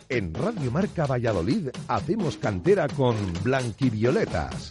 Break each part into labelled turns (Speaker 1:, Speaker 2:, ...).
Speaker 1: En Radio Marca Valladolid hacemos cantera con Blanquivioletas.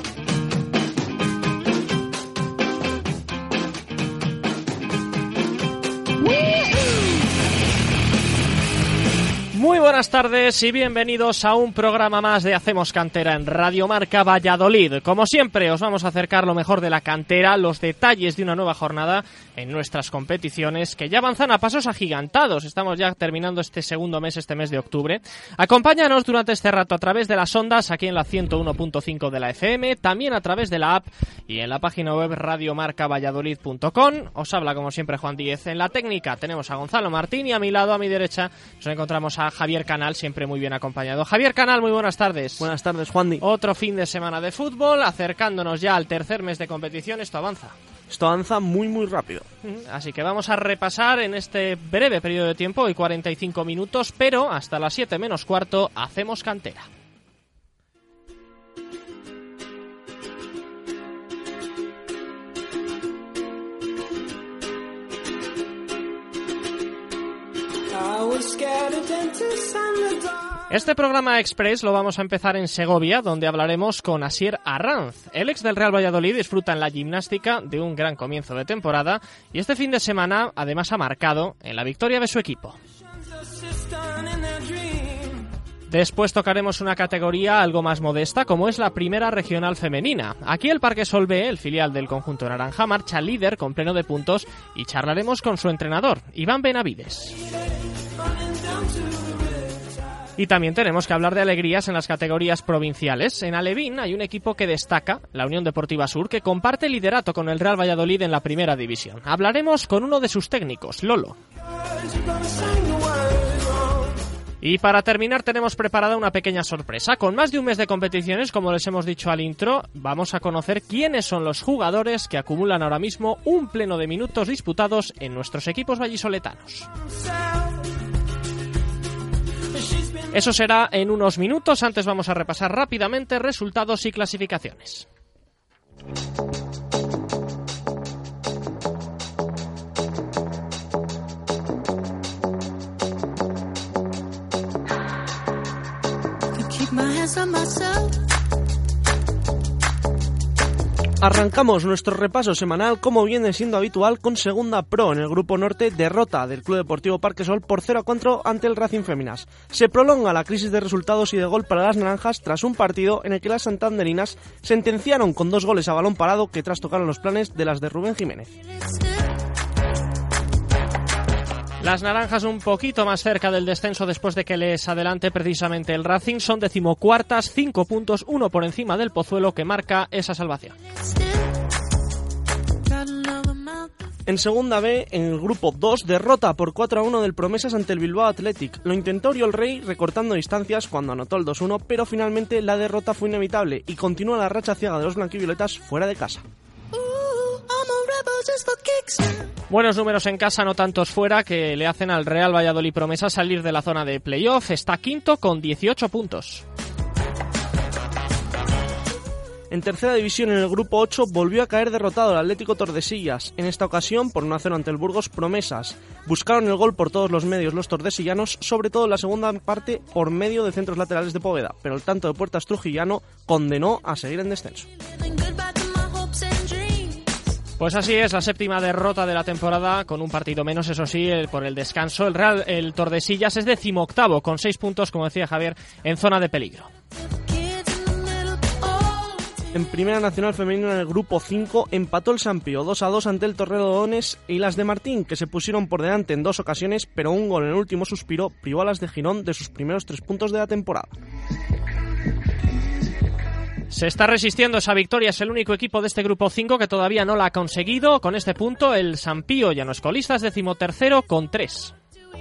Speaker 2: Muy buenas tardes y bienvenidos a un programa más de Hacemos Cantera en Radio Marca Valladolid. Como siempre, os vamos a acercar lo mejor de la cantera, los detalles de una nueva jornada en nuestras competiciones que ya avanzan a pasos agigantados. Estamos ya terminando este segundo mes, este mes de octubre. Acompáñanos durante este rato a través de las ondas, aquí en la 101.5 de la FM, también a través de la app y en la página web radiomarcavalladolid.com. Os habla como siempre Juan Díez. En la técnica tenemos a Gonzalo Martín y a mi lado, a mi derecha, nos encontramos a Javier Canal, siempre muy bien acompañado. Javier Canal, muy buenas tardes.
Speaker 3: Buenas tardes, Juandi.
Speaker 2: Otro fin de semana de fútbol, acercándonos ya al tercer mes de competición. Esto avanza.
Speaker 3: Esto avanza muy rápido.
Speaker 2: Así que vamos a repasar en este breve periodo de tiempo, hoy 45 minutos, pero hasta las 7 menos cuarto hacemos cantera. Este programa express lo vamos a empezar en Segovia, donde hablaremos con Asier Arranz. El ex del Real Valladolid disfruta en la gimnástica de un gran comienzo de temporada y este fin de semana además ha marcado en la victoria de su equipo. Después tocaremos una categoría algo más modesta, como es la primera regional femenina. Aquí el Parque Sol B, el filial del conjunto naranja, marcha líder con pleno de puntos y charlaremos con su entrenador, Iván Benavides. Y también tenemos que hablar de alegrías en las categorías provinciales. En Alevín hay un equipo que destaca, la Unión Deportiva Sur, que comparte liderato con el Real Valladolid en la primera división. Hablaremos con uno de sus técnicos, Lolo. Y para terminar tenemos preparada una pequeña sorpresa. Con más de un mes de competiciones, como les hemos dicho al intro, vamos a conocer quiénes son los jugadores que acumulan ahora mismo un pleno de minutos disputados en nuestros equipos vallisoletanos. Eso será en unos minutos. Antes vamos a repasar rápidamente resultados y clasificaciones.
Speaker 3: Arrancamos nuestro repaso semanal, como viene siendo habitual, con Segunda Pro. En el Grupo Norte, derrota del Club Deportivo Parquesol por 0-4 ante el Racing Féminas. Se prolonga la crisis de resultados y de gol para las naranjas tras un partido en el que las santanderinas sentenciaron con 2 goles a balón parado que trastocaron los planes de las de Rubén Jiménez.
Speaker 2: Las naranjas un poquito más cerca del descenso después de que les adelante precisamente el Racing. Son 14ª, 5 puntos, 1 por encima del Pozuelo, que marca esa salvación.
Speaker 3: En Segunda B, en el Grupo 2, derrota por 4-1 del Promesas ante el Bilbao Athletic. Lo intentó Oriol Rey recortando distancias cuando anotó el 2-1, pero finalmente la derrota fue inevitable y continúa la racha ciega de los blanquivioletas fuera de casa.
Speaker 2: Buenos números en casa, no tantos fuera, que le hacen al Real Valladolid Promesa salir de la zona de playoff. Está quinto con 18 puntos.
Speaker 3: En tercera división, en el Grupo 8, volvió a caer derrotado el Atlético Tordesillas. En esta ocasión, por 1-0 ante el Burgos Promesas. Buscaron el gol por todos los medios los tordesillanos, sobre todo en la segunda parte por medio de centros laterales de Poveda, pero el tanto de Puertas Trujillano condenó a seguir en descenso.
Speaker 2: Pues así es, la séptima derrota de la temporada, con un partido menos, eso sí, por el descanso. El Tordesillas es 18º, con 6 puntos, como decía Javier, en zona de peligro.
Speaker 3: En Primera Nacional Femenina, en el Grupo 5, empató el San Pío 2-2 ante el Torrelodones y las de Martín, que se pusieron por delante en 2 ocasiones, pero un gol en el último suspiro privó a las de Girón de sus primeros 3 puntos de la temporada.
Speaker 2: Se está resistiendo esa victoria, es el único equipo de este Grupo 5 que todavía no la ha conseguido. Con este punto, el San Pío ya no es colista, es 13º con 3.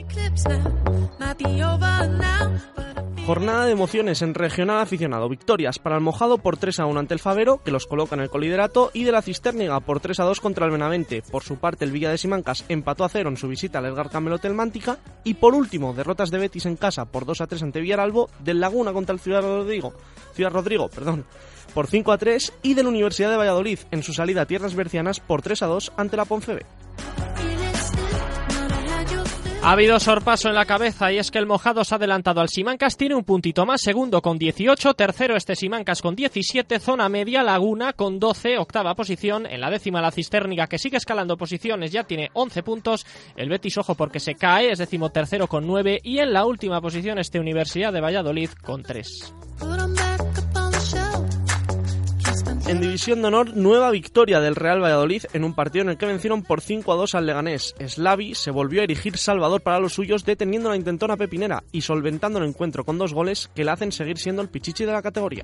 Speaker 3: Jornada de emociones en regional aficionado. Victorias para el Mojado por 3-1 ante el Favero, que los coloca en el coliderato, y de la Cisterniga por 3-2 contra el Benavente. Por su parte, el Villa de Simancas empató a 0 en su visita al Edgar Camelote Mántica. Y por último, derrotas de Betis en casa por 2-3 ante Villaralbo, del Laguna contra el Ciudad Rodrigo, por 5-3, y de la Universidad de Valladolid en su salida a tierras bercianas por 3-2 ante la Poncebe.
Speaker 2: Ha habido sorpaso en la cabeza y es que el Mojado se ha adelantado al Simancas, tiene un puntito más, segundo con 18, tercero este Simancas con 17, zona media Laguna con 12, octava posición, en la décima la Cistérniga que sigue escalando posiciones, ya tiene 11 puntos, el Betis ojo porque se cae, es decimotercero con 9 y en la última posición este Universidad de Valladolid con 3.
Speaker 3: En División de Honor, nueva victoria del Real Valladolid en un partido en el que vencieron por 5-2 al Leganés. Slavi se volvió a erigir salvador para los suyos, deteniendo la intentona pepinera y solventando el encuentro con 2 goles que le hacen seguir siendo el pichichi de la categoría.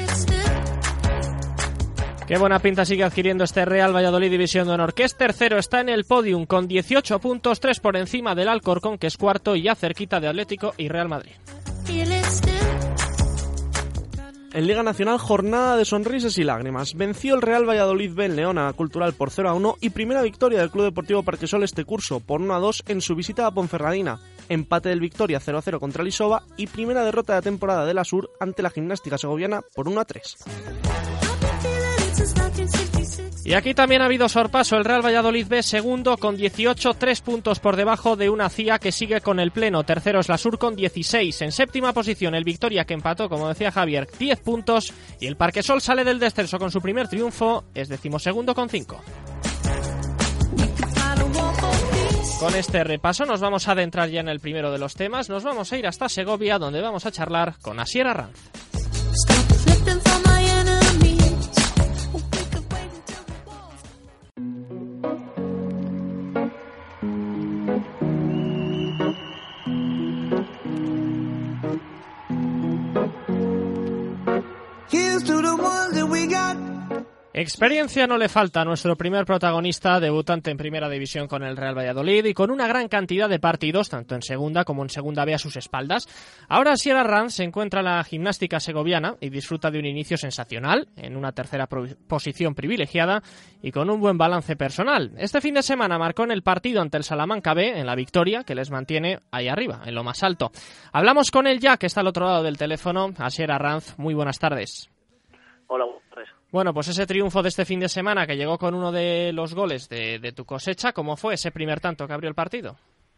Speaker 2: Qué buena pinta sigue adquiriendo este Real Valladolid División de Honor, que es tercero, está en el podium con 18 puntos, 3 por encima del Alcorcón, que es cuarto, y ya cerquita de Atlético y Real Madrid.
Speaker 3: En Liga Nacional, jornada de sonrisas y lágrimas. Venció el Real Valladolid B en León a la Cultural por 0-1 y primera victoria del Club Deportivo Parquesol este curso por 1-2 en su visita a Ponferradina. Empate del Victoria 0-0 contra el Isova y primera derrota de la temporada de la Sur ante la Gimnástica Segoviana por 1-3.
Speaker 2: Y aquí también ha habido sorpaso, el Real Valladolid B segundo con 18, 3 puntos por debajo de una CIA que sigue con el pleno, tercero es la Sur con 16, en séptima posición el Victoria que empató, como decía Javier, 10 puntos y el Parquesol sale del descenso con su primer triunfo, es decimosegundo con 5. Con este repaso nos vamos a adentrar ya en el primero de los temas, nos vamos a ir hasta Segovia donde vamos a charlar con Asier Arranz. Experiencia no le falta a nuestro primer protagonista, debutante en Primera División con el Real Valladolid y con una gran cantidad de partidos, tanto en Segunda como en Segunda B a sus espaldas. Ahora Asier Arranz se encuentra en la Gimnástica Segoviana y disfruta de un inicio sensacional, en una tercera posición privilegiada y con un buen balance personal. Este fin de semana marcó en el partido ante el Salamanca B, en la victoria, que les mantiene ahí arriba, en lo más alto. Hablamos con él ya, que está al otro lado del teléfono. Asier Arranz, muy buenas tardes.
Speaker 4: Hola, buenas tardes.
Speaker 2: Bueno, pues ese triunfo de este fin de semana que llegó con uno de los goles de tu cosecha, ¿cómo fue ese primer tanto que abrió el partido?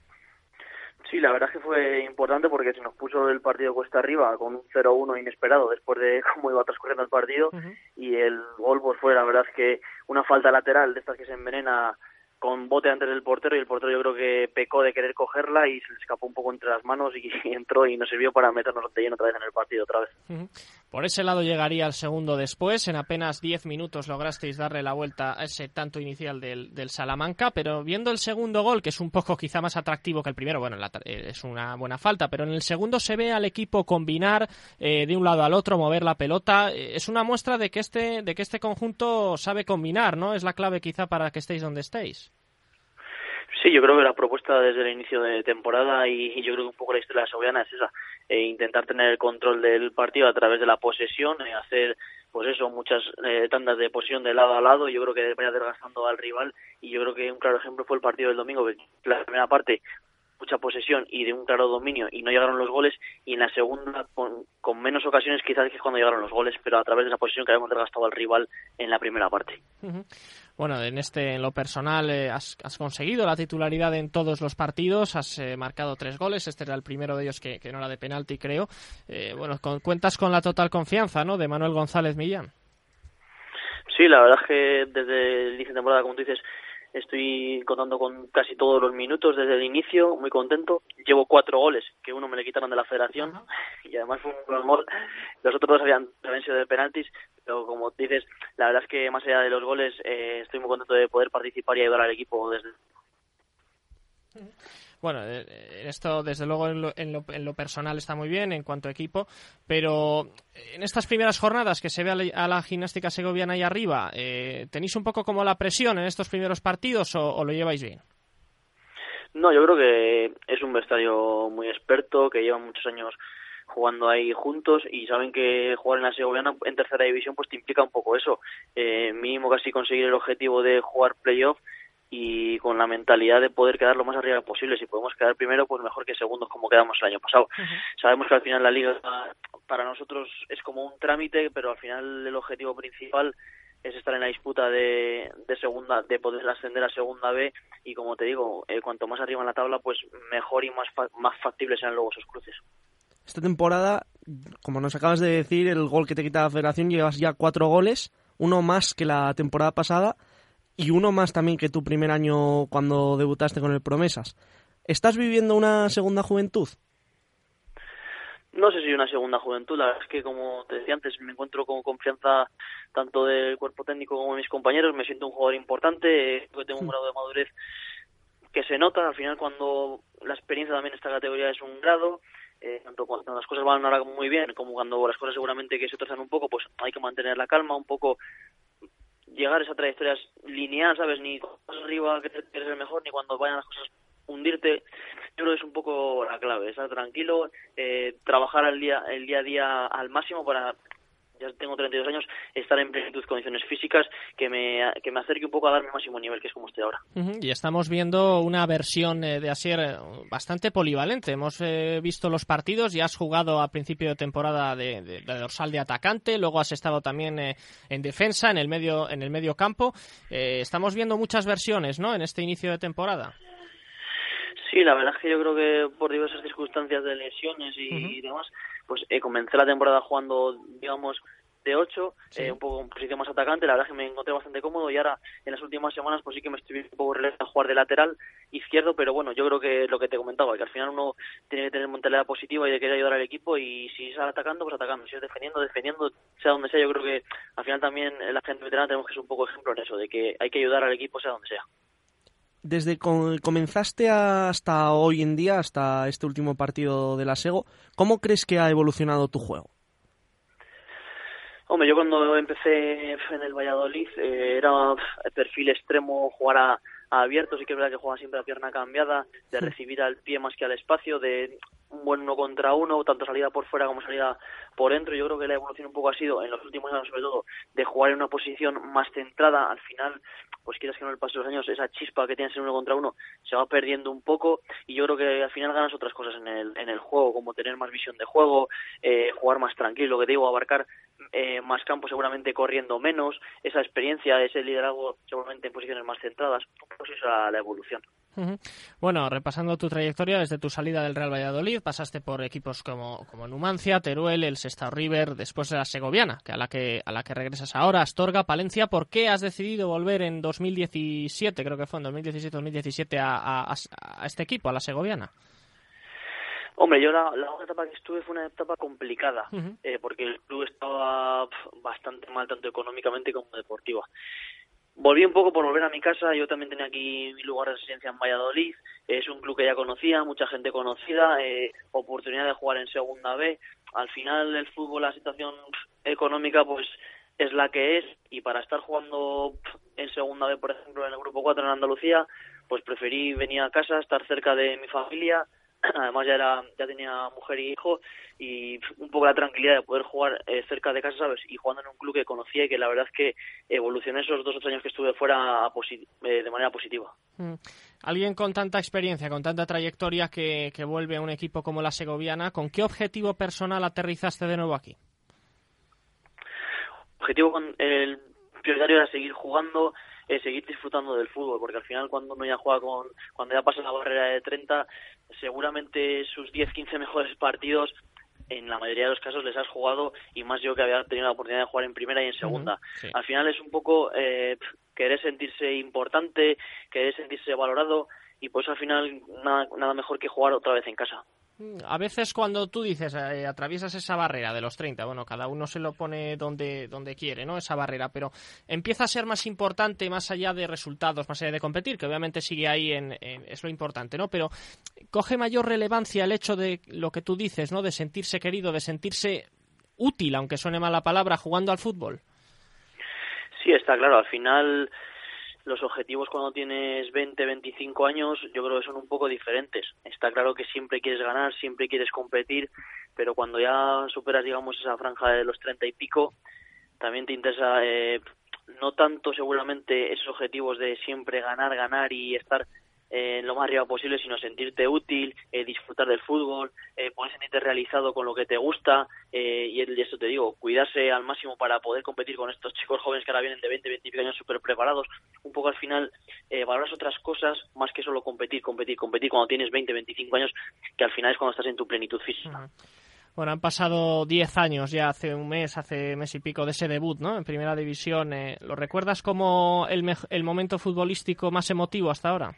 Speaker 4: Sí, la verdad es que fue importante porque se nos puso el partido cuesta arriba con un 0-1 inesperado después de cómo iba transcurriendo el partido y el gol pues fue la verdad es que una falta lateral de estas que se envenena con bote antes del portero y el portero yo creo que pecó de querer cogerla y se le escapó un poco entre las manos y entró y nos sirvió para meternos de lleno otra vez en el partido otra vez.
Speaker 2: Por ese lado llegaría el segundo después, en apenas 10 minutos lograsteis darle la vuelta a ese tanto inicial del Salamanca, pero viendo el segundo gol, que es un poco quizá más atractivo que el primero, bueno, es una buena falta, pero en el segundo se ve al equipo combinar de un lado al otro, mover la pelota, es una muestra de que este conjunto sabe combinar, ¿no? Es la clave quizá para que estéis donde estéis.
Speaker 4: Sí, yo creo que la propuesta desde el inicio de temporada y yo creo que un poco la historia de la Segoviana es esa, intentar tener el control del partido a través de la posesión, hacer pues eso, muchas tandas de posesión de lado a lado, yo creo que vaya desgastando al rival y yo creo que un claro ejemplo fue el partido del domingo, que la primera parte mucha posesión y de un claro dominio y no llegaron los goles y en la segunda con menos ocasiones quizás que es cuando llegaron los goles, pero a través de esa posesión que habíamos desgastado al rival en la primera parte.
Speaker 2: Bueno, en lo personal has conseguido la titularidad en todos los partidos, has marcado 3 goles, este era el primero de ellos que no era de penalti creo. Cuentas con la total confianza, ¿no?, de Manuel González Millán.
Speaker 4: Sí, la verdad es que desde el inicio de temporada, como tú dices, estoy contando con casi todos los minutos desde el inicio, muy contento. Llevo 4 goles, que uno me le quitaron de la federación, y además fue un gran gol. Los otros 2 habían sido de penaltis, pero como dices, la verdad es que más allá de los goles, estoy muy contento de poder participar y ayudar al equipo desde...
Speaker 2: Bueno, esto desde luego en lo personal está muy bien en cuanto a equipo, pero en estas primeras jornadas que se ve a la Gimnástica Segoviana ahí arriba, ¿tenéis un poco como la presión en estos primeros partidos o lo lleváis bien?
Speaker 4: No, yo creo que es un vestuario muy experto, que llevan muchos años jugando ahí juntos y saben que jugar en la Segoviana en tercera división pues te implica un poco eso, mínimo casi conseguir el objetivo de jugar playoff y con la mentalidad de poder quedar lo más arriba posible. Si podemos quedar primero, pues mejor que segundos como quedamos el año pasado. Sabemos que al final la liga para nosotros es como un trámite, pero al final el objetivo principal es estar en la disputa de segunda, de poder ascender a segunda B, y como te digo, cuanto más arriba en la tabla, pues mejor y más factibles sean luego esos cruces.
Speaker 3: Esta temporada, como nos acabas de decir, el gol que te quita la Federación, llevas ya 4 goles, uno más que la temporada pasada y uno más también que tu primer año cuando debutaste con el Promesas. ¿Estás viviendo una segunda juventud?
Speaker 4: No sé si una segunda juventud, la verdad es que, como te decía antes, me encuentro con confianza tanto del cuerpo técnico como de mis compañeros, me siento un jugador importante, creo que tengo un grado de madurez que se nota, al final cuando la experiencia también en esta categoría es un grado, tanto cuando las cosas van ahora muy bien como cuando las cosas seguramente que se trazan un poco, pues hay que mantener la calma, un poco llegar a esa trayectoria lineal, ¿sabes? Ni cuando vas arriba que eres el mejor, ni cuando vayan las cosas hundirte. Yo creo que es un poco la clave, estar tranquilo, trabajar el día a día al máximo para, ya tengo 32 años, estar en plenitud condiciones físicas que me acerque un poco a dar mi máximo nivel, que es como estoy ahora.
Speaker 2: Y estamos viendo una versión de Asier bastante polivalente. Hemos visto los partidos y has jugado a principio de temporada de dorsal de atacante, luego has estado también en defensa, en el medio campo. Estamos viendo muchas versiones, ¿no?, en este inicio de temporada.
Speaker 4: Sí, la verdad es que yo creo que por diversas circunstancias de lesiones y demás, pues comencé la temporada jugando, digamos, de 8, sí, un poco en posición más atacante. La verdad es que me encontré bastante cómodo, y ahora en las últimas semanas pues sí que me estoy un poco relajado a jugar de lateral izquierdo, pero bueno, yo creo que lo que te comentaba, que al final uno tiene que tener mentalidad positiva y de querer ayudar al equipo, y si es atacando, pues atacando, si es defendiendo, sea donde sea. Yo creo que al final también la gente veterana tenemos que ser un poco ejemplo en eso, de que hay que ayudar al equipo sea donde sea.
Speaker 3: Desde que comenzaste hasta hoy en día, hasta este último partido de la Sego, ¿cómo crees que ha evolucionado tu juego?
Speaker 4: Hombre, yo cuando empecé en el Valladolid era perfil extremo, jugar a abierto. Sí que es verdad que jugaba siempre a pierna cambiada, de recibir al pie más que al espacio, de un buen 1 contra 1, tanto salida por fuera como salida por dentro. Yo creo que la evolución un poco ha sido, en los últimos años sobre todo, de jugar en una posición más centrada. Al final, pues quieras que no, el paso de los años, esa chispa que tienes en 1 contra 1 se va perdiendo un poco, y yo creo que al final ganas otras cosas en el juego, como tener más visión de juego, jugar más tranquilo, que te digo, abarcar más campo, seguramente corriendo menos, esa experiencia, ese liderazgo seguramente en posiciones más centradas. Pues eso es la evolución.
Speaker 2: Bueno, repasando tu trayectoria desde tu salida del Real Valladolid, pasaste por equipos como Numancia, Teruel, el Sestao River, después de la Segoviana, que a la que regresas ahora, Astorga, Palencia. ¿Por qué has decidido volver en 2017, creo que fue en 2017 a este equipo, a la Segoviana?
Speaker 4: Hombre, yo la etapa que estuve fue una etapa complicada, porque el club estaba bastante mal, tanto económicamente como deportiva. Volví un poco por volver a mi casa. Yo también tenía aquí mi lugar de residencia en Valladolid. Es un club que ya conocía, mucha gente conocida, oportunidad de jugar en segunda B. Al final el fútbol, la situación económica pues es la que es, y para estar jugando en segunda B, por ejemplo, en el grupo 4 en Andalucía, pues preferí venir a casa, estar cerca de mi familia. Además ya tenía mujer y hijo, y un poco la tranquilidad de poder jugar cerca de casa, ¿sabes? Y jugando en un club que conocía, y que la verdad es que evolucioné esos 2 o 3 años que estuve fuera de manera positiva.
Speaker 2: Alguien con tanta experiencia, con tanta trayectoria que vuelve a un equipo como la Segoviana, ¿con qué objetivo personal aterrizaste de nuevo aquí?
Speaker 4: El prioritario era seguir jugando, seguir disfrutando del fútbol, porque al final cuando uno ya juega cuando ya pasa la barrera de 30, seguramente sus 10-15 mejores partidos en la mayoría de los casos les has jugado, y más yo que había tenido la oportunidad de jugar en primera y en segunda. Sí. Al final es un poco querer sentirse importante, querer sentirse valorado, y pues al final nada mejor que jugar otra vez en casa.
Speaker 2: A veces cuando tú dices atraviesas esa barrera de los 30, bueno, cada uno se lo pone donde quiere, ¿no?, esa barrera, pero empieza a ser más importante, más allá de resultados, más allá de competir, que obviamente sigue ahí es lo importante, ¿no?, pero coge mayor relevancia el hecho de lo que tú dices, ¿no?, de sentirse querido, de sentirse útil, aunque suene mal la palabra, jugando al fútbol.
Speaker 4: Sí, está claro, al final los objetivos cuando tienes 20, 25 años yo creo que son un poco diferentes. Está claro que siempre quieres ganar, siempre quieres competir, pero cuando ya superas, digamos, esa franja de los 30 y pico, también te interesa no tanto seguramente esos objetivos de siempre ganar y estar lo más arriba posible, sino sentirte útil, disfrutar del fútbol, poder poder sentirte realizado con lo que te gusta, y esto te digo, cuidarse al máximo para poder competir con estos chicos jóvenes que ahora vienen de 20 y pico años súper preparados. Un poco al final valoras otras cosas más que solo competir cuando tienes 20, 25 años, que al final es cuando estás en tu plenitud física.
Speaker 2: Bueno, han pasado 10 años ya, hace mes y pico de ese debut, ¿no? En Primera División. ¿Lo recuerdas como el momento futbolístico más emotivo hasta ahora?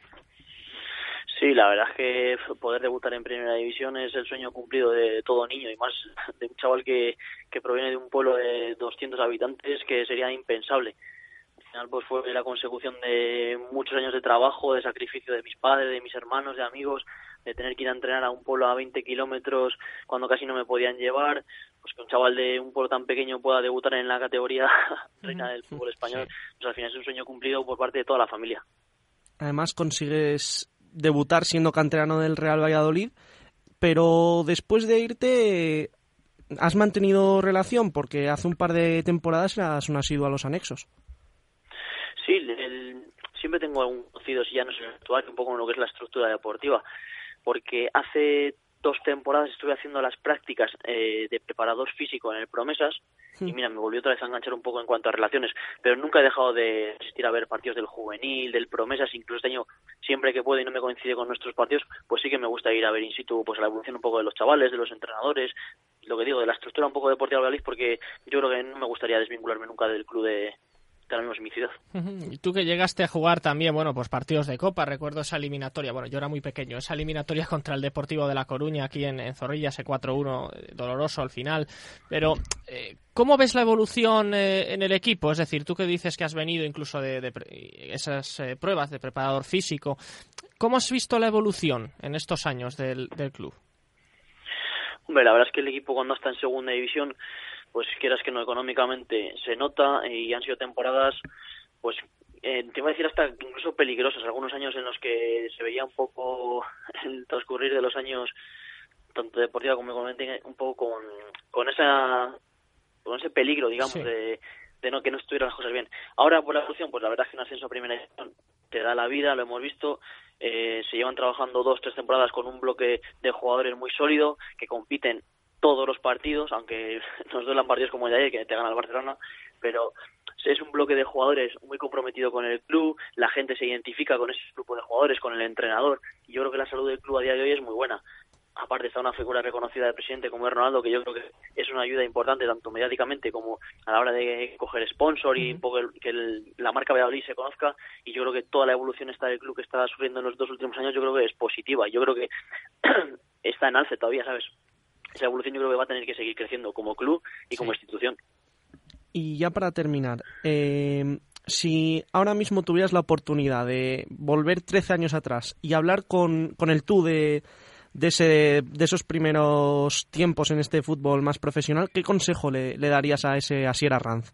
Speaker 4: Sí, la verdad es que poder debutar en Primera División es el sueño cumplido de todo niño, y más de un chaval que proviene de un pueblo de 200 habitantes, que sería impensable. Al final pues fue la consecución de muchos años de trabajo, de sacrificio de mis padres, de mis hermanos, de amigos, de tener que ir a entrenar a un pueblo a 20 kilómetros cuando casi no me podían llevar. Pues que un chaval de un pueblo tan pequeño pueda debutar en la categoría reina del fútbol español, sí. Pues al final es un sueño cumplido por parte de toda la familia.
Speaker 3: Además consigues debutar siendo canterano del Real Valladolid, pero después de irte has mantenido relación, porque hace un par de temporadas eras un asiduo a los anexos.
Speaker 4: Sí, siempre tengo algún conocido, si ya no sé actuar un poco en lo que es la estructura deportiva, porque hace 2 temporadas estuve haciendo las prácticas de preparador físico en el Promesas, y mira, me volvió otra vez a enganchar un poco en cuanto a relaciones, pero nunca he dejado de asistir a ver partidos del juvenil, del Promesas. Incluso este año, siempre que puedo y no me coincide con nuestros partidos, pues sí que me gusta ir a ver in situ pues la evolución un poco de los chavales, de los entrenadores, lo que digo, de la estructura un poco deportiva de Valladolid, porque yo creo que no me gustaría desvincularme nunca del club de ahora mismo en mi ciudad.
Speaker 2: Y tú que llegaste a jugar también, bueno, pues partidos de Copa, recuerdo esa eliminatoria, bueno, yo era muy pequeño, esa eliminatoria contra el Deportivo de La Coruña aquí en Zorrilla, ese 4-1 doloroso al final, pero ¿cómo ves la evolución en el equipo? Es decir, tú que dices que has venido incluso de esas pruebas de preparador físico, ¿cómo has visto la evolución en estos años del club?
Speaker 4: Hombre, la verdad es que el equipo cuando está en segunda división, pues quieras que no, económicamente se nota, y han sido temporadas, pues te iba a decir hasta incluso peligrosas, algunos años en los que se veía un poco el transcurrir de los años, tanto deportiva como económicamente, un poco con ese peligro, digamos, sí, de no que no estuvieran las cosas bien. Ahora por la evolución, pues la verdad es que un ascenso a primera división te da la vida, lo hemos visto. Se llevan trabajando 2-3 temporadas con un bloque de jugadores muy sólido que compiten todos los partidos, aunque nos duelan partidos como el de ayer que te gana el Barcelona, pero es un bloque de jugadores muy comprometido con el club, la gente se identifica con ese grupo de jugadores, con el entrenador, y yo creo que la salud del club a día de hoy es muy buena. Aparte está una figura reconocida del presidente como es Ronaldo, que yo creo que es una ayuda importante tanto mediáticamente como a la hora de coger sponsor y un poco la marca Valladolid se conozca, y yo creo que toda la evolución esta del club que está sufriendo en los 2 últimos años yo creo que es positiva, yo creo que está en alce todavía, ¿sabes? Esa evolución yo creo que va a tener que seguir creciendo como club y como institución.
Speaker 3: Y ya para terminar, si ahora mismo tuvieras la oportunidad de volver 13 años atrás y hablar con el tú de esos primeros tiempos en este fútbol más profesional, ¿qué consejo le darías a ese Asier Arranz?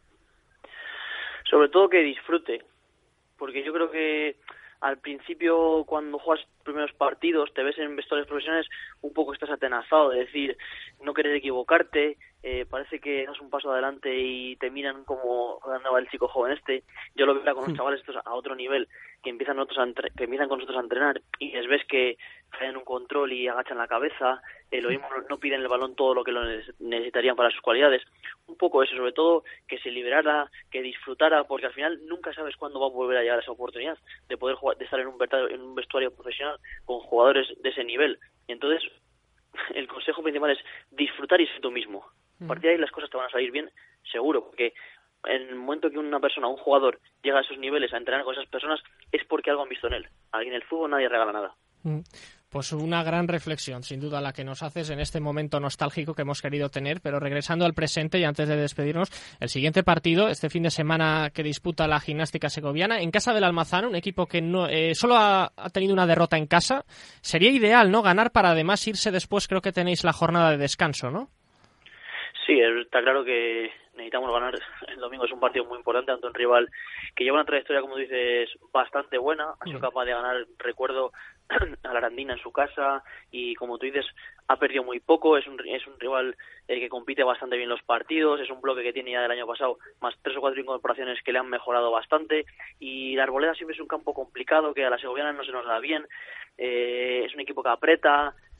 Speaker 4: Sobre todo que disfrute, porque yo creo que al principio cuando juegas primeros partidos, te ves en vestuarios profesionales, un poco estás atenazado de decir, no querer equivocarte, parece que das un paso adelante y te miran como cuando va el chico joven este. Yo lo veo con los chavales estos a otro nivel, que empiezan con nosotros a entrenar y les ves que fallan un control y agachan la cabeza, lo mismo no piden el balón todo lo que lo necesitarían para sus cualidades. Un poco eso, sobre todo que se liberara, que disfrutara, porque al final nunca sabes cuándo va a volver a llegar esa oportunidad de poder jugar, de estar en un vestuario profesional con jugadores de ese nivel. Y entonces el consejo principal es disfrutar y ser tú mismo. A partir de ahí las cosas te van a salir bien, seguro, porque en el momento que una persona, un jugador, llega a esos niveles a entrenar con esas personas, es porque algo han visto en él. Aquí en el fútbol nadie regala nada.
Speaker 2: Pues una gran reflexión, sin duda, la que nos haces en este momento nostálgico que hemos querido tener, pero regresando al presente y antes de despedirnos, el siguiente partido, este fin de semana que disputa la Gimnástica Segoviana, en casa del Almazán, un equipo que no solo ha tenido una derrota en casa, sería ideal, ¿no?, ganar para además irse después, creo que tenéis la jornada de descanso, ¿no?
Speaker 4: Sí, está claro que necesitamos ganar el domingo, es un partido muy importante ante un rival que lleva una trayectoria, como dices, bastante buena, ha sido capaz de ganar, recuerdo, a la Arandina en su casa y, como tú dices, ha perdido muy poco, es un rival que compite bastante bien los partidos, es un bloque que tiene ya del año pasado más 3 o 4 incorporaciones que le han mejorado bastante, y la Arboleda siempre es un campo complicado que a la segoviana no se nos da bien, es un equipo que aprieta,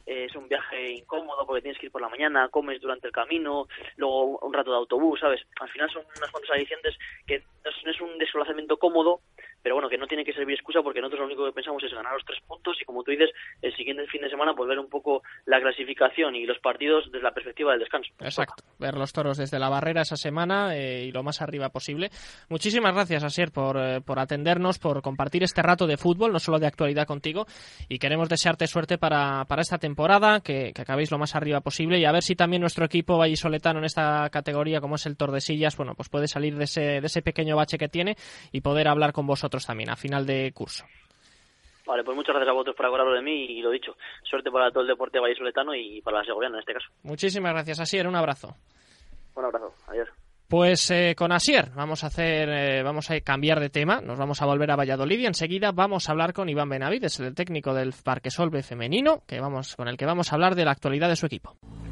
Speaker 4: es un viaje incómodo porque tienes que ir por la mañana, comes durante el camino, luego un rato de autobús, ¿sabes? Al final son unas cuantas alicientes que no es un desplazamiento cómodo, pero bueno, que no tiene que servir excusa porque nosotros lo único que pensamos es ganar los 3 puntos y, como tú dices, el siguiente fin de semana pues ver un poco la clasificación y los partidos desde la perspectiva del descanso.
Speaker 2: Exacto, ver los toros desde la barrera esa semana y lo más arriba posible. Muchísimas gracias, Asier, por atendernos, por compartir este rato de fútbol, no solo de actualidad contigo, y queremos desearte suerte para esta temporada, que acabéis lo más arriba posible, y a ver si también nuestro equipo vallisoletano en esta categoría, como es el Tordesillas, bueno, pues puede salir de ese pequeño bache que tiene y poder hablar con vosotros también a final de curso.
Speaker 4: Vale, pues muchas gracias a vosotros por acordaros de mí y lo dicho, suerte para todo el deporte vallisoletano y para la segoviana en este caso.
Speaker 2: Muchísimas gracias, Asier, un abrazo.
Speaker 4: Un abrazo, adiós.
Speaker 2: Pues con Asier vamos a cambiar de tema, nos vamos a volver a Valladolid y enseguida vamos a hablar con Iván Benavides, el técnico del Parquesol B femenino, con el que vamos a hablar de la actualidad de su equipo.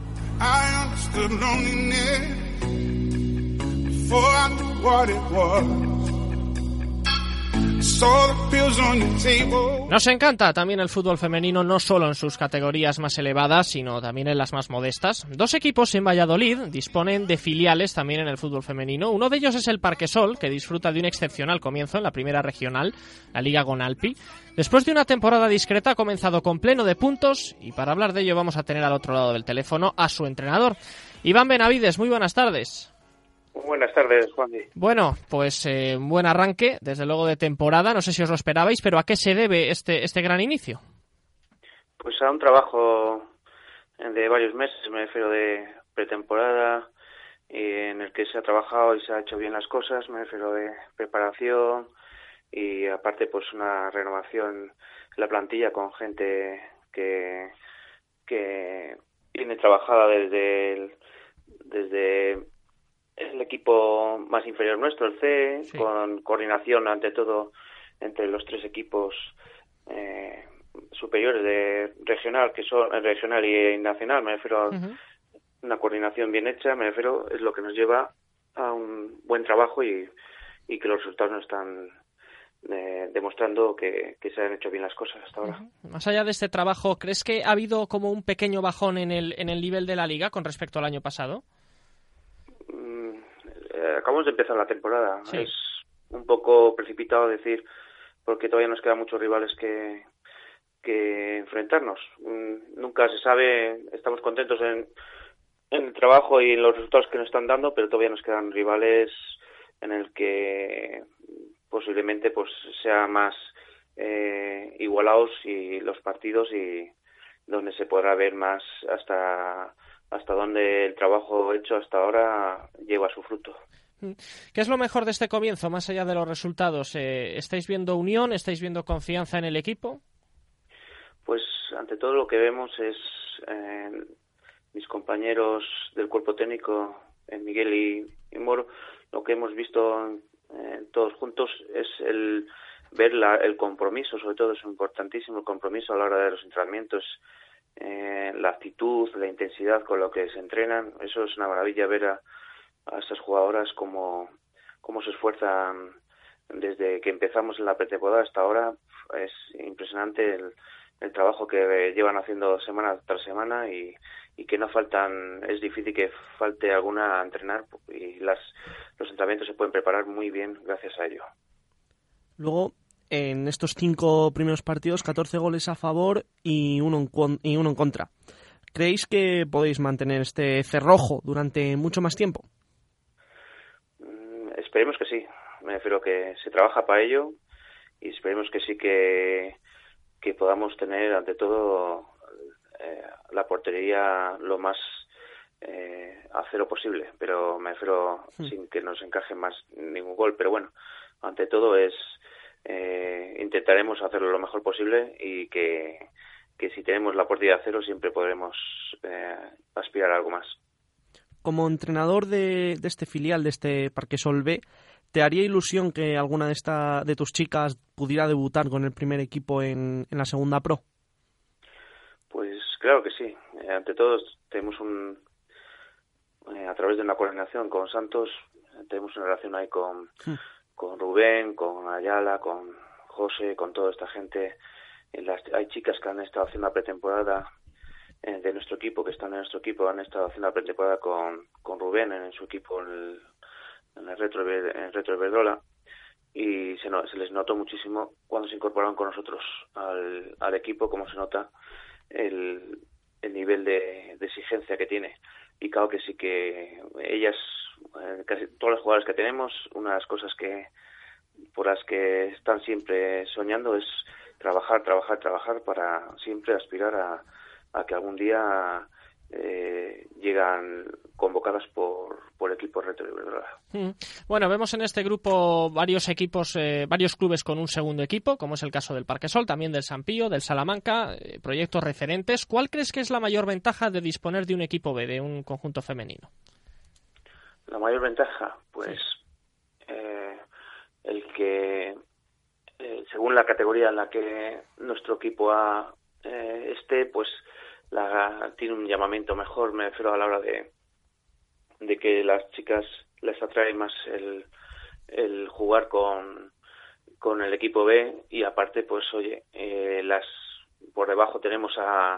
Speaker 2: Nos encanta también el fútbol femenino, no solo en sus categorías más elevadas, sino también en las más modestas. 2 equipos en Valladolid disponen de filiales también en el fútbol femenino. Uno de ellos es el Parquesol, que disfruta de un excepcional comienzo en la primera regional, la Liga Gonalpi. Después de una temporada discreta ha comenzado con pleno de puntos, y para hablar de ello vamos a tener al otro lado del teléfono a su entrenador. Iván Benavides, muy buenas tardes.
Speaker 5: Buenas tardes, Juanji.
Speaker 2: Bueno, pues un buen arranque, desde luego, de temporada. No sé si os lo esperabais, pero ¿a qué se debe este gran inicio?
Speaker 5: Pues a un trabajo de varios meses, me refiero de pretemporada, en el que se ha trabajado y se ha hecho bien las cosas, me refiero de preparación y aparte pues una renovación en la plantilla con gente que viene trabajada desde el equipo más inferior nuestro, el C, sí, con coordinación ante todo entre los 3 equipos superiores de regional, que son regional y nacional, me refiero a una coordinación bien hecha, me refiero, es lo que nos lleva a un buen trabajo y que los resultados nos están demostrando que se han hecho bien las cosas hasta ahora.
Speaker 2: Más allá de este trabajo, ¿crees que ha habido como un pequeño bajón en el nivel de la liga con respecto al año pasado?
Speaker 5: Acabamos de empezar la temporada. Sí. Es un poco precipitado decir, porque todavía nos quedan muchos rivales que enfrentarnos. Nunca se sabe, estamos contentos en el trabajo y en los resultados que nos están dando, pero todavía nos quedan rivales en el que posiblemente pues sea más igualados y los partidos, y donde se podrá ver más hasta donde el trabajo hecho hasta ahora lleva su fruto.
Speaker 2: ¿Qué es lo mejor de este comienzo, más allá de los resultados? ¿Estáis viendo unión? ¿Estáis viendo confianza en el equipo?
Speaker 5: Pues ante todo lo que vemos es mis compañeros del cuerpo técnico, Miguel y Moro, lo que hemos visto todos juntos es el ver el compromiso, sobre todo es importantísimo el compromiso a la hora de los entrenamientos, la actitud, la intensidad con lo que se entrenan. Eso es una maravilla ver a estas jugadoras cómo se esfuerzan desde que empezamos en la pretemporada hasta ahora. Es impresionante el trabajo que llevan haciendo semana tras semana y que no faltan, es difícil que falte alguna a entrenar, y los entrenamientos se pueden preparar muy bien gracias a ello.
Speaker 3: Luego, en estos 5 primeros partidos, 14 goles a favor y uno en contra. ¿Creéis que podéis mantener este cerrojo durante mucho más tiempo?
Speaker 5: Esperemos que sí. Me refiero que se trabaja para ello y esperemos que sí, que podamos tener ante todo la portería lo más a cero posible, pero me refiero sin que nos encaje más ningún gol. Pero bueno, ante todo intentaremos hacerlo lo mejor posible y que si tenemos la portería a cero siempre podremos aspirar a algo más.
Speaker 3: Como entrenador de este filial, de este Parquesol B, ¿te haría ilusión que alguna de tus chicas pudiera debutar con el primer equipo en la segunda pro?
Speaker 5: Pues claro que sí. Ante todo tenemos a través de una coordinación con Santos, tenemos una relación ahí con Rubén, con Ayala, con José, con toda esta gente. Hay chicas que han estado haciendo la pretemporada de nuestro equipo, que están en nuestro equipo, han estado haciendo la pretemporada con Rubén en su equipo en el Retro Iberdrola, y se les notó muchísimo cuando se incorporaron con nosotros al equipo, cómo se nota el nivel de exigencia que tiene. Y claro que sí que ellas, casi todas las jugadoras que tenemos, una de las cosas por las que están siempre soñando es trabajar para siempre aspirar a que algún día llegan convocadas por equipos Retro Iberdrola.
Speaker 2: Bueno, vemos en este grupo varios equipos, varios clubes con un segundo equipo, como es el caso del Parquesol, también del Sant Pío, del Salamanca, proyectos referentes. ¿Cuál crees que es la mayor ventaja de disponer de un equipo B, de un conjunto femenino?
Speaker 5: La mayor ventaja, pues, el que según la categoría en la que nuestro equipo A esté, pues tiene un llamamiento mejor, me refiero a la hora de que las chicas les atrae más el jugar con el equipo B, y aparte, pues oye, por debajo tenemos a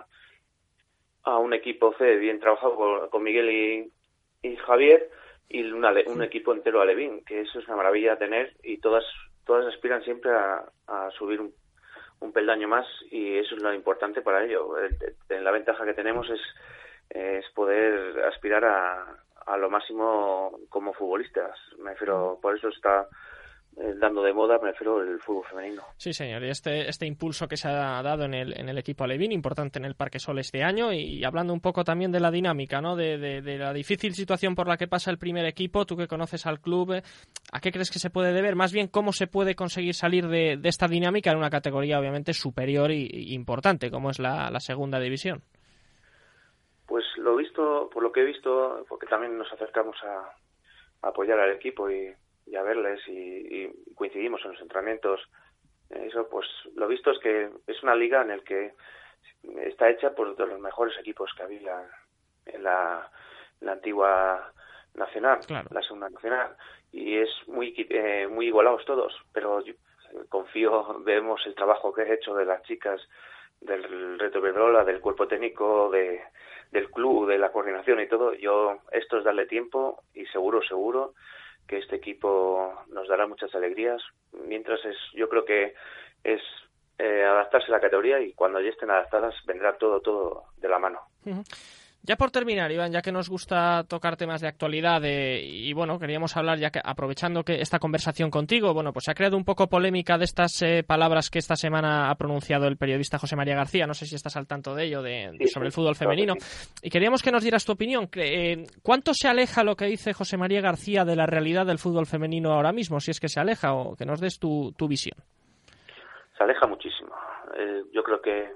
Speaker 5: un equipo C bien trabajado con Miguel y Javier, y un equipo entero alevín, que eso es una maravilla tener, y todas aspiran siempre a subir un peldaño más, y eso es lo importante para ello. La ventaja que tenemos es poder aspirar a lo máximo como futbolistas. Me refiero, por eso está dando de moda, me refiero, el fútbol femenino.
Speaker 2: Sí, señor, y este impulso que se ha dado en el equipo alevín, importante en el Parquesol este año, y hablando un poco también de la dinámica, ¿no? De la difícil situación por la que pasa el primer equipo, tú que conoces al club, ¿a qué crees que se puede deber? Más bien, ¿cómo se puede conseguir salir de esta dinámica en una categoría obviamente superior y importante, como es la segunda división?
Speaker 5: Pues por lo que he visto, porque también nos acercamos a apoyar al equipo y a verles, y coincidimos en los entrenamientos, eso, pues lo visto es que es una liga en la que está hecha por de los mejores equipos que había en la antigua nacional, claro, la segunda nacional, y es muy igualados todos, pero yo vemos el trabajo que he hecho de las chicas del Retro Iberdrola, del cuerpo técnico, del club, de la coordinación y todo. Esto es darle tiempo, y seguro que este equipo nos dará muchas alegrías. Mientras yo creo que es adaptarse a la categoría, y cuando ya estén adaptadas vendrá todo de la mano.
Speaker 2: Uh-huh. Ya por terminar, Iván, ya que nos gusta tocar temas de actualidad, y bueno, queríamos hablar, ya que aprovechando que esta conversación contigo, bueno, pues se ha creado un poco polémica de estas palabras que esta semana ha pronunciado el periodista José María García, no sé si estás al tanto de ello, sobre el fútbol femenino, y queríamos que nos dieras tu opinión. ¿Cuánto se aleja lo que dice José María García de la realidad del fútbol femenino ahora mismo, si es que se aleja, o que nos des tu visión?
Speaker 5: Se aleja muchísimo. Yo creo que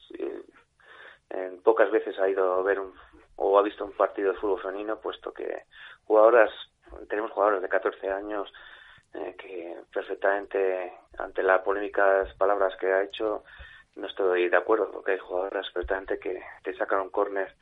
Speaker 5: pocas veces ha ido a ver o ha visto un partido de fútbol femenino, puesto que tenemos jugadoras de 14 años que perfectamente, ante las polémicas palabras que ha hecho, no estoy de acuerdo, porque hay jugadoras perfectamente que te sacan un córner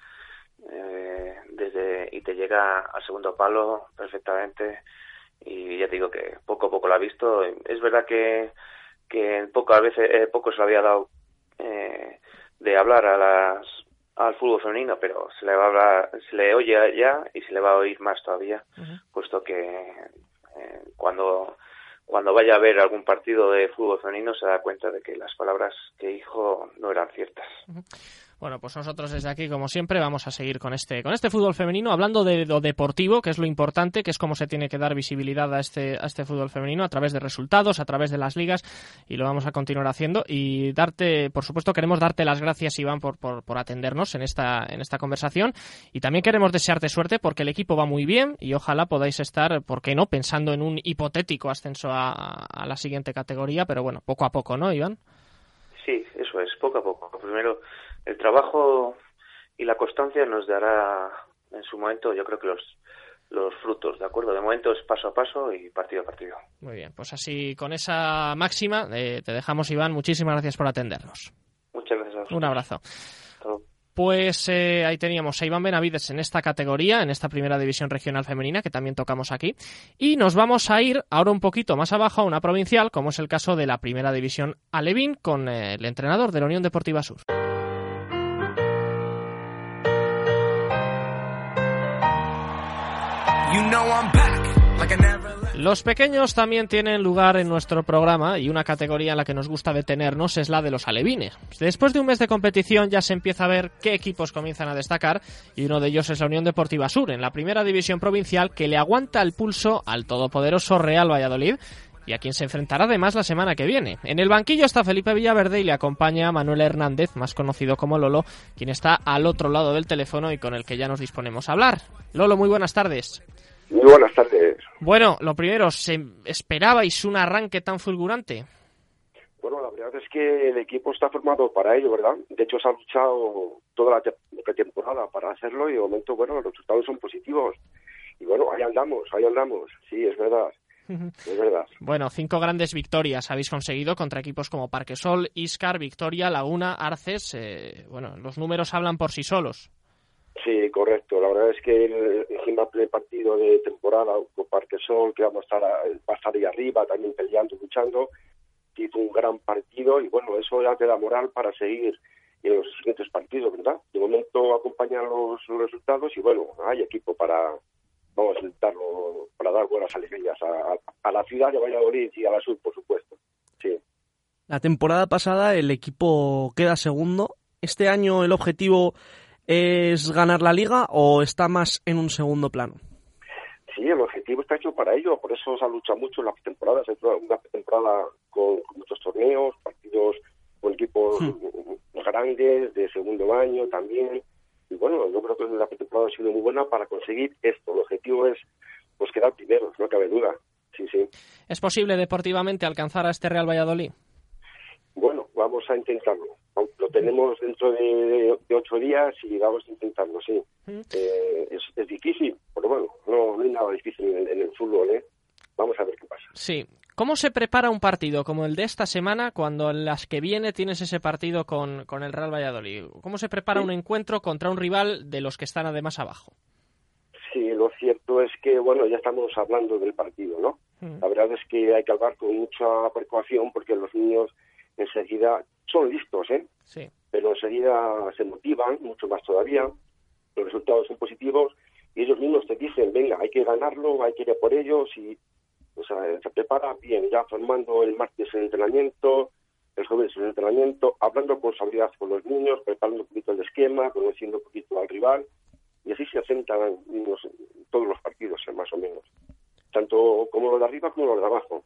Speaker 5: y te llega al segundo palo perfectamente, y ya te digo que poco a poco lo ha visto. Es verdad que pocas veces poco se lo había dado de hablar al fútbol femenino, pero se le oye ya, y se le va a oír más todavía, puesto que cuando vaya a ver algún partido de fútbol femenino se da cuenta de que las palabras que dijo no eran ciertas.
Speaker 2: Bueno, pues nosotros desde aquí, como siempre, vamos a seguir con este fútbol femenino, hablando de lo deportivo, que es lo importante, que es cómo se tiene que dar visibilidad a este fútbol femenino, a través de resultados, a través de las ligas, y lo vamos a continuar haciendo. Y por supuesto, queremos darte las gracias, Iván, por atendernos en esta conversación, y también queremos desearte suerte, porque el equipo va muy bien, y ojalá podáis estar, ¿por qué no?, pensando en un hipotético ascenso a la siguiente categoría, pero bueno, poco a poco, ¿no, Iván?
Speaker 5: Sí, eso es, poco a poco. Primero, el trabajo y la constancia nos dará en su momento, yo creo que los frutos, ¿de acuerdo? De momento es paso a paso y partido a partido.
Speaker 2: Muy bien, pues así, con esa máxima, te dejamos, Iván. Muchísimas gracias por atendernos.
Speaker 5: Muchas gracias a vosotros.
Speaker 2: Un abrazo. Pues ahí teníamos a Iván Benavides en esta categoría, en esta primera división regional femenina, que también tocamos aquí. Y nos vamos a ir ahora un poquito más abajo a una provincial, como es el caso de la primera división alevín, con el entrenador de la Unión Deportiva Sur. Los pequeños también tienen lugar en nuestro programa y una categoría en la que nos gusta detenernos es la de los alevines. Después de un mes de competición ya se empieza a ver qué equipos comienzan a destacar y uno de ellos es la Unión Deportiva Sur, en la primera división provincial, que le aguanta el pulso al todopoderoso Real Valladolid y a quien se enfrentará además la semana que viene. En el banquillo está Felipe Villaverde y le acompaña Manuel Hernández, más conocido como Lolo, quien está al otro lado del teléfono y con el que ya nos disponemos a hablar. Lolo, muy buenas tardes.
Speaker 6: Muy buenas tardes.
Speaker 2: Bueno, lo primero, ¿esperabais un arranque tan fulgurante?
Speaker 6: Bueno, la verdad es que el equipo está formado para ello, ¿verdad? De hecho, se ha luchado toda la pretemporada para hacerlo y de momento, bueno, los resultados son positivos. Y bueno, ahí andamos. Sí, es verdad. Es verdad.
Speaker 2: Bueno, 5 grandes victorias habéis conseguido contra equipos como Parquesol, Íscar, Victoria, Laguna, Arces. Bueno, los números hablan por sí solos.
Speaker 6: Sí, correcto. La verdad es que el partido de temporada con Parquesol, que vamos a estar ahí arriba, también peleando, luchando, hizo un gran partido y bueno, eso ya te da moral para seguir en los siguientes partidos, ¿verdad? De momento acompañan los resultados y bueno, hay equipo vamos a intentarlo para dar buenas alegrías a la ciudad de Valladolid y a la Sur, por supuesto. Sí.
Speaker 3: La temporada pasada el equipo queda segundo. ¿Este año el objetivo es ganar la Liga o está más en un segundo plano?
Speaker 6: Sí, el objetivo está hecho para ello, por eso se ha luchado mucho en las temporadas, una temporada con muchos torneos, partidos con equipos grandes de segundo año también. Y bueno, yo creo que la pretemporada ha sido muy buena para conseguir esto. El objetivo es pues quedar primeros, no cabe duda. Sí.
Speaker 2: ¿Es posible deportivamente alcanzar a este Real Valladolid?
Speaker 6: Bueno, vamos a intentarlo. Lo tenemos dentro de 8 días y vamos a intentarlo, sí. Es difícil, pero bueno, no hay nada difícil en el fútbol, ¿eh? Vamos a ver qué pasa.
Speaker 2: Sí. ¿Cómo se prepara un partido como el de esta semana cuando en las que viene tienes ese partido con el Real Valladolid? ¿Cómo se prepara un encuentro contra un rival de los que están además abajo?
Speaker 6: Sí, lo cierto es que, bueno, ya estamos hablando del partido, ¿no? La verdad es que hay que hablar con mucha precaución porque los niños enseguida son listos, ¿eh?
Speaker 2: Sí.
Speaker 6: Pero enseguida se motivan mucho más todavía, los resultados son positivos y ellos mismos te dicen, venga, hay que ganarlo, hay que ir a por ellos y o sea, se prepara bien, ya formando el martes el entrenamiento, el jueves el entrenamiento, hablando con seguridad con los niños, preparando un poquito el esquema, conociendo un poquito al rival, y así se asentan todos los partidos, más o menos. Tanto como los de arriba como los de abajo.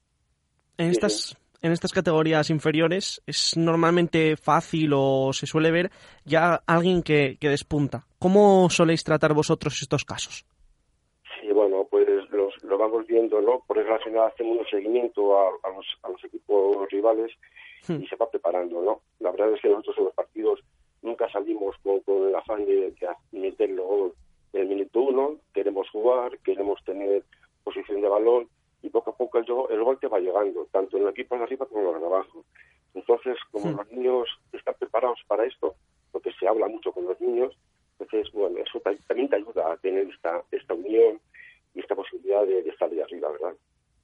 Speaker 3: En estas categorías inferiores es normalmente fácil o se suele ver ya alguien que despunta. ¿Cómo soléis tratar vosotros estos casos?
Speaker 6: Sí, bueno, pues lo vamos viendo, ¿no? Por desgracia hacemos un seguimiento a los equipos rivales y se va preparando, ¿no? La verdad es que nosotros en los partidos nunca salimos con el afán de meterlo en el minuto 1, queremos jugar, queremos tener posición de balón y poco a poco el gol te va llegando, tanto en el equipo de arriba como en el de abajo. Entonces, como los niños están preparados para esto, porque se habla mucho con los niños, entonces, bueno, eso también te ayuda a tener esta unión y esta posibilidad de estar de arriba, ¿verdad?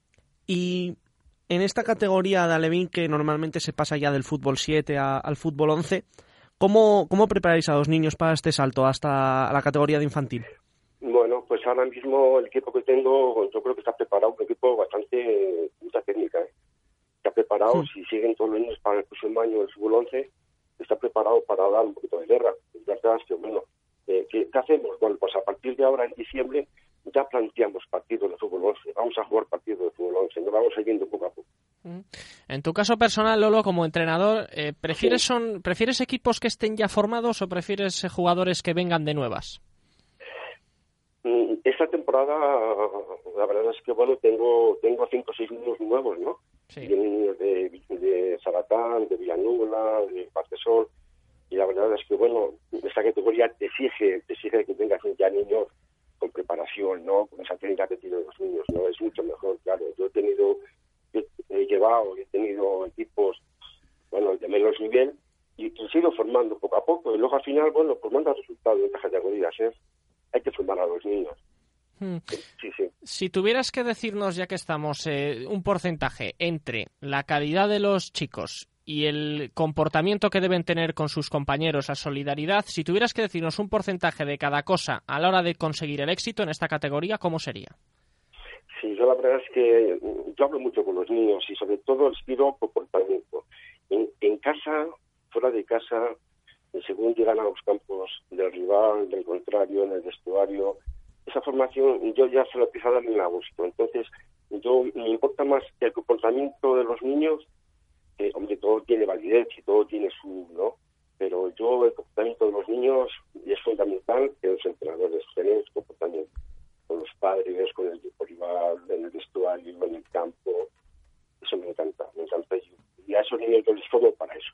Speaker 3: Y en esta categoría de alevín, que normalmente se pasa ya del fútbol 7 al fútbol 11, ¿cómo preparáis a los niños para este salto hasta la categoría de infantil?
Speaker 6: Bueno, pues ahora mismo el equipo que tengo, yo creo que está preparado, un equipo bastante mucha técnica, ¿eh? Está preparado, si siguen todos los niños para el próximo año el fútbol 11, está preparado para dar un poquito de guerra. La verdad es que, bueno, ¿qué hacemos? Bueno, pues a partir de ahora, en diciembre, ya planteamos partidos de fútbol 11. Vamos a jugar partidos de fútbol 11. Nos vamos siguiendo poco a poco.
Speaker 2: En tu caso personal, Lolo, como entrenador, ¿prefieres equipos que estén ya formados o prefieres jugadores que vengan de nuevas?
Speaker 6: Esta temporada, la verdad es que, bueno, tengo 5 o 6 niños nuevos, ¿no? Sí. Niños de Saratán, de Villanueva, de Parquesol. Y la verdad es que, bueno, esta categoría te exige que tengas ya niños con preparación, ¿no? Con esa técnica que tienen los niños, ¿no? Es mucho mejor, claro. Yo he tenido equipos, bueno, de menos nivel y he ido formando poco a poco. Y luego al final, bueno, pues manda resultados en estas categorías, ¿eh? Hay que formar a los niños. Sí.
Speaker 2: Si tuvieras que decirnos, ya que estamos, un porcentaje entre la calidad de los chicos y el comportamiento que deben tener con sus compañeros, la solidaridad, si tuvieras que decirnos un porcentaje de cada cosa a la hora de conseguir el éxito en esta categoría, ¿cómo sería?
Speaker 6: Sí, yo la verdad es que yo hablo mucho con los niños y sobre todo les pido comportamiento. En casa, fuera de casa, según llegan a los campos del rival, del contrario, en el vestuario, esa formación yo ya se la empiezo a dar en agosto. Entonces, me importa más el comportamiento de los niños, que, hombre, todo tiene validez y todo tiene su, ¿no? Pero el comportamiento de los niños es fundamental que los entrenadores tengan su comportamiento con los padres, con el equipo rival, en el vestuario, en el campo. Eso me encanta. Y a esos niños yo les formo para eso.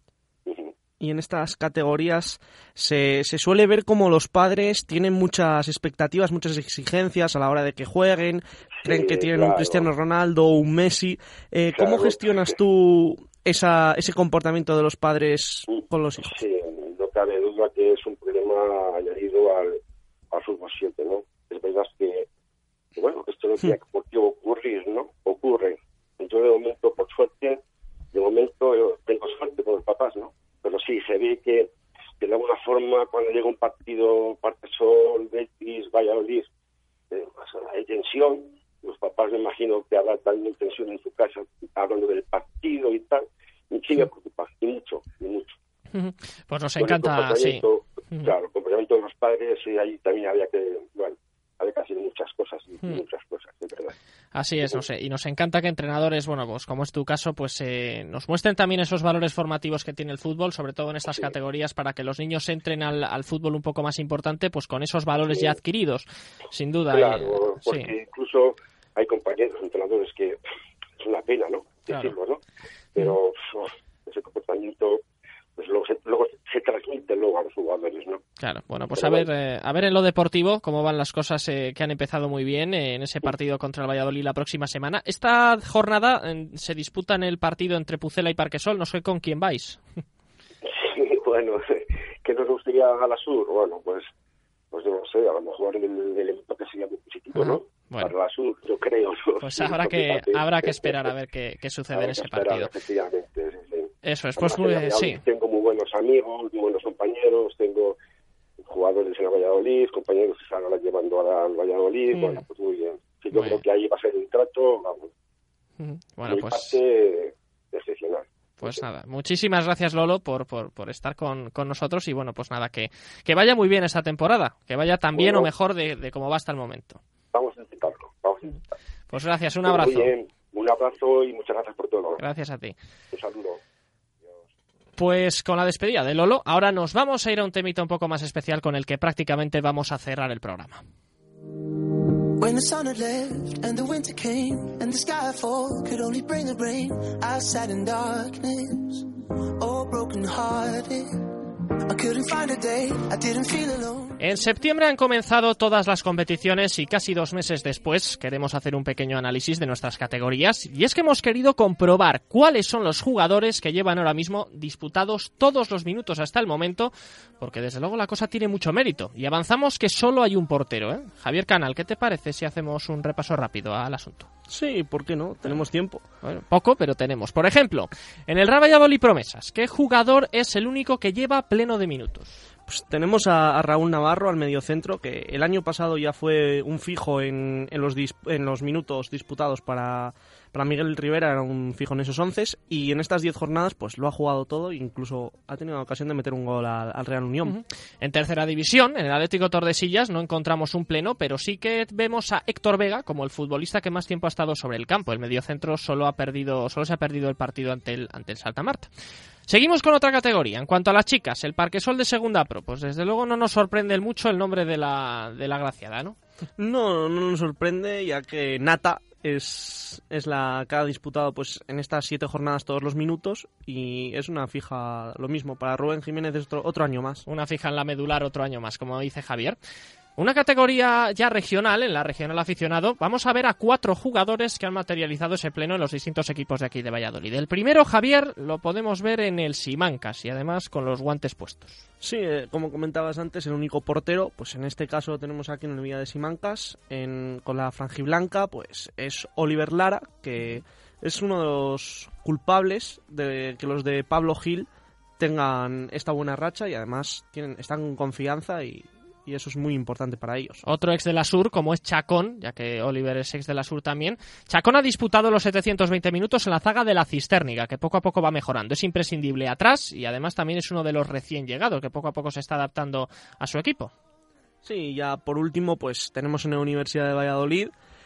Speaker 3: Y en estas categorías se suele ver como los padres tienen muchas expectativas, muchas exigencias a la hora de que jueguen, creen que tienen un Cristiano Ronaldo o un Messi. ¿Cómo gestionas tú ese comportamiento de los padres con los hijos?
Speaker 6: Sí, no cabe duda que es un problema añadido al fútbol 7, ¿no? Es verdad que, bueno, esto no tiene por qué ocurrir, ¿no? Ocurre. Yo de momento, por suerte, tengo suerte con los papás, ¿no? Pero sí, se ve que de alguna forma cuando llega un partido, Parquesol, Betis, Valladolid, hay tensión. Los papás me imagino que habrá también tensión en su casa hablando del partido y tal. Y sí me preocupa, y mucho.
Speaker 2: Pues nos encanta, sí.
Speaker 6: Claro, el comportamiento de los padres, y ahí también había que hacer muchas cosas, de verdad.
Speaker 2: Así es, no sé, y nos encanta que entrenadores, bueno, pues como es tu caso, pues nos muestren también esos valores formativos que tiene el fútbol, sobre todo en estas categorías, para que los niños entren al fútbol un poco más importante, pues con esos valores ya adquiridos, sin duda.
Speaker 6: Claro, porque incluso hay compañeros, entrenadores que es una pena, ¿no? Decirlo, ¿no? Pero ese comportamiento pues luego se transmite luego a los jugadores, ¿no?
Speaker 2: Claro, bueno, pues a ver en lo deportivo cómo van las cosas que han empezado muy bien en ese partido contra el Valladolid la próxima semana. Esta jornada se disputa en el partido entre Pucela y Parquesol, no sé con quién vais.
Speaker 6: Sí, bueno, que nos gustaría a la Sur, bueno, pues no sé, a lo mejor el empate sería muy positivo, ¿no?
Speaker 2: Bueno.
Speaker 6: Para la Sur, yo creo.
Speaker 2: Pues habrá que esperar a ver qué sucede en ese partido.
Speaker 6: Efectivamente, sí.
Speaker 2: Eso es, pues sí.
Speaker 6: Tengo muy buenos amigos, muy buenos compañeros, tengo jugadores en el Valladolid, compañeros que se van llevando al Valladolid, bueno, pues muy bien. Sí, yo creo que ahí va a ser un trato, vamos,
Speaker 2: bueno, pues
Speaker 6: parte excepcional.
Speaker 2: Pues nada, muchísimas gracias Lolo por estar con nosotros y bueno, pues nada, que vaya muy bien esta temporada, que vaya tan bien o mejor de cómo va hasta el momento.
Speaker 6: Vamos a intentarlo.
Speaker 2: Pues gracias, un abrazo.
Speaker 6: Muy bien, un abrazo y muchas gracias por todo.
Speaker 2: Gracias a ti.
Speaker 6: Un saludo.
Speaker 2: Pues con la despedida de Lolo, ahora nos vamos a ir a un temita un poco más especial con el que prácticamente vamos a cerrar el programa.
Speaker 7: When the sun had left and the winter came and the skyfall could only bring the rain, I sat in darkness, all broken hearted. I couldn't find a day, I didn't feel alone.
Speaker 2: En septiembre han comenzado todas las competiciones y casi 2 meses después queremos hacer un pequeño análisis de nuestras categorías y es que hemos querido comprobar cuáles son los jugadores que llevan ahora mismo disputados todos los minutos hasta el momento, porque desde luego la cosa tiene mucho mérito y avanzamos que solo hay un portero, ¿eh? Javier Canal, ¿qué te parece si hacemos un repaso rápido al asunto?
Speaker 3: Sí, ¿por qué no? Tenemos tiempo.
Speaker 2: Bueno, poco, pero tenemos. Por ejemplo, en el Real Valladolid Promesas, ¿qué jugador es el único que lleva pleno de minutos?
Speaker 3: Pues tenemos a Raúl Navarro al mediocentro, que el año pasado ya fue un fijo en los minutos disputados para Miguel Rivera, era un fijo en esos 11, y en estas 10 jornadas pues lo ha jugado todo e incluso ha tenido la ocasión de meter un gol al Real Unión.
Speaker 2: En tercera división, en el Atlético Tordesillas, no encontramos un pleno, pero sí que vemos a Héctor Vega como el futbolista que más tiempo ha estado sobre el campo. El mediocentro solo se ha perdido el partido ante el Santa Marta. Seguimos con otra categoría. En cuanto a las chicas, el Parquesol de Segunda Pro, pues desde luego no nos sorprende mucho el nombre de la agraciada, ¿no?
Speaker 3: No nos sorprende, ya que Nata es la que ha disputado pues en estas 7 jornadas todos los minutos y es una fija, lo mismo para Rubén Jiménez, otro año más.
Speaker 2: Una fija en la medular, otro año más, como dice Javier. Una categoría ya regional, en la regional aficionado, vamos a ver a 4 jugadores que han materializado ese pleno en los distintos equipos de aquí de Valladolid. El primero, Javier, lo podemos ver en el Simancas y además con los guantes puestos.
Speaker 3: Sí, como comentabas antes, el único portero, pues en este caso tenemos aquí en el Villa de Simancas, con la franjiblanca, pues es Oliver Lara, que es uno de los culpables de que los de Pablo Gil tengan esta buena racha y además están con confianza y eso es muy importante para ellos.
Speaker 2: Otro ex de la Sur, como es Chacón, ya que Oliver es ex de la Sur también. Chacón ha disputado los 720 minutos en la zaga de la Cistérniga, que poco a poco va mejorando. Es imprescindible atrás y además también es uno de los recién llegados, que poco a poco se está adaptando a su equipo.
Speaker 3: Sí, ya por último, pues tenemos en la Universidad de Valladolid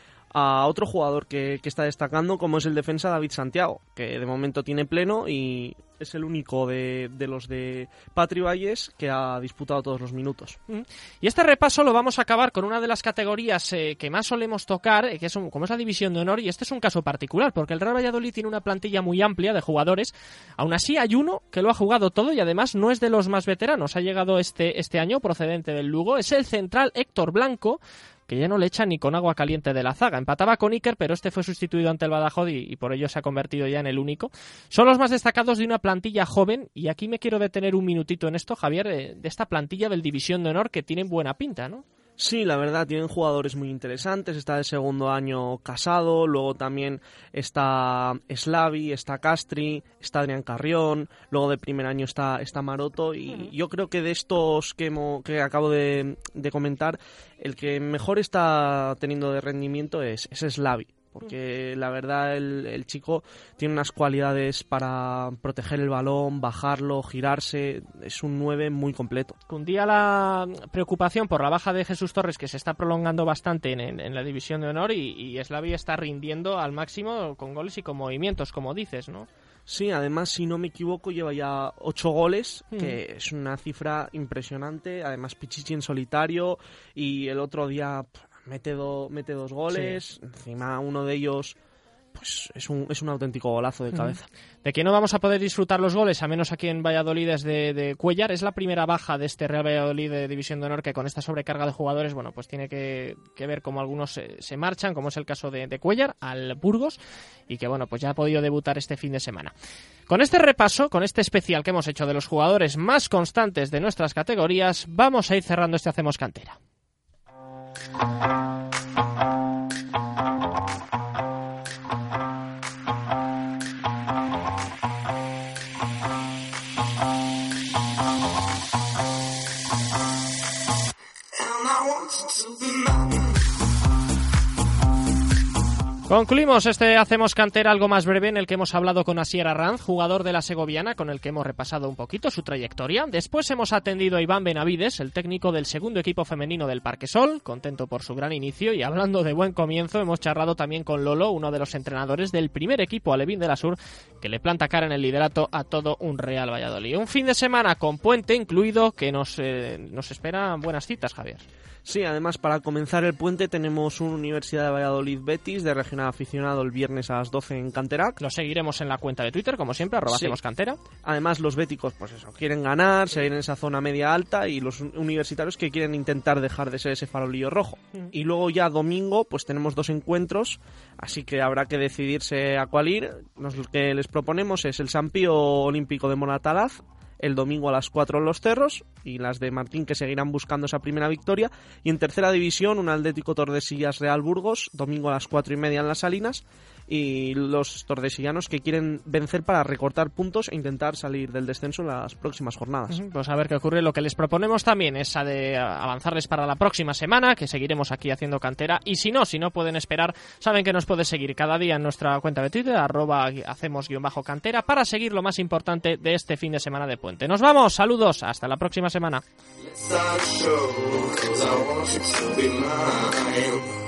Speaker 3: a otro jugador que está destacando, como es el defensa David Santiago, que de momento tiene pleno y es el único de los de Patri Valles que ha disputado todos los minutos.
Speaker 2: Y este repaso lo vamos a acabar con una de las categorías que más solemos tocar, que es como es la División de Honor, y este es un caso particular, porque el Real Valladolid tiene una plantilla muy amplia de jugadores. Aún así hay uno que lo ha jugado todo y además no es de los más veteranos. Ha llegado este año procedente del Lugo, es el central Héctor Blanco, que ya no le echa ni con agua caliente de la zaga. Empataba con Iker, pero este fue sustituido ante el Badajoz y por ello se ha convertido ya en el único. Son los más destacados de una plantilla joven, y aquí me quiero detener un minutito en esto, Javier, de esta plantilla del División de Honor que tienen buena pinta, ¿no?
Speaker 3: Sí, la verdad, tienen jugadores muy interesantes. Está de segundo año Casado, luego también está Slavi, está Castri, está Adrián Carrión, luego de primer año está Maroto, y yo creo que de estos que acabo de comentar, el que mejor está teniendo de rendimiento es Slavi. Porque la verdad el chico tiene unas cualidades para proteger el balón, bajarlo, girarse. Es un 9 muy completo.
Speaker 2: Cundía la preocupación por la baja de Jesús Torres, que se está prolongando bastante en la División de Honor, y Slavi está rindiendo al máximo con goles y con movimientos, como dices, ¿no?
Speaker 3: Sí, además, si no me equivoco, lleva ya 8 goles, que es una cifra impresionante. Además, Pichichi en solitario, y el otro día mete dos goles. Sí. Encima uno de ellos pues es un auténtico golazo de cabeza.
Speaker 2: De que no vamos a poder disfrutar los goles, a menos aquí en Valladolid, es de Cuéllar. Es la primera baja de este Real Valladolid de División de Honor, que con esta sobrecarga de jugadores, bueno, pues tiene que ver cómo algunos se marchan, como es el caso de Cuéllar al Burgos, y que bueno, pues ya ha podido debutar este fin de semana. Con este repaso, con este especial que hemos hecho de los jugadores más constantes de nuestras categorías, vamos a ir cerrando este Hacemos Cantera. Concluimos este Hacemos Cantera algo más breve, en el que hemos hablado con Asier Arranz, jugador de la Segoviana, con el que hemos repasado un poquito su trayectoria. Después hemos atendido a Iván Benavides, el técnico del segundo equipo femenino del Parque Sol, contento por su gran inicio, y hablando de buen comienzo, hemos charlado también con Lolo, uno de los entrenadores del primer equipo alevín de la Sur, que le planta cara en el liderato a todo un Real Valladolid. Un fin de semana con puente incluido, que nos esperan buenas citas, Javier.
Speaker 3: Sí, además para comenzar el puente tenemos una Universidad de Valladolid Betis de regional aficionado el viernes a las 12 en Canterac.
Speaker 2: Lo seguiremos en la cuenta de Twitter, como siempre, @hacemoscantera.
Speaker 3: Además los béticos, pues eso, quieren ganar, seguir en esa zona media alta, y los universitarios que quieren intentar dejar de ser ese farolillo rojo. Y luego ya domingo, pues tenemos 2 encuentros, así que habrá que decidirse a cuál ir. Lo que les proponemos es el San Pío Olímpico de Moratalaz, el domingo a las 4 en Los Cerros, y las de Martín, que seguirán buscando esa primera victoria. Y en tercera división, un Atlético Tordesillas Real Burgos, domingo a las 4:30 en Las Salinas, y los tordesillanos que quieren vencer para recortar puntos e intentar salir del descenso en las próximas jornadas.
Speaker 2: Pues a ver qué ocurre. Lo que les proponemos también es de avanzarles para la próxima semana, que seguiremos aquí haciendo cantera, y si no pueden esperar, saben que nos pueden seguir cada día en nuestra cuenta de Twitter, @hacemos_cantera, para seguir lo más importante de este fin de semana de puente. Nos vamos, saludos, hasta la próxima semana.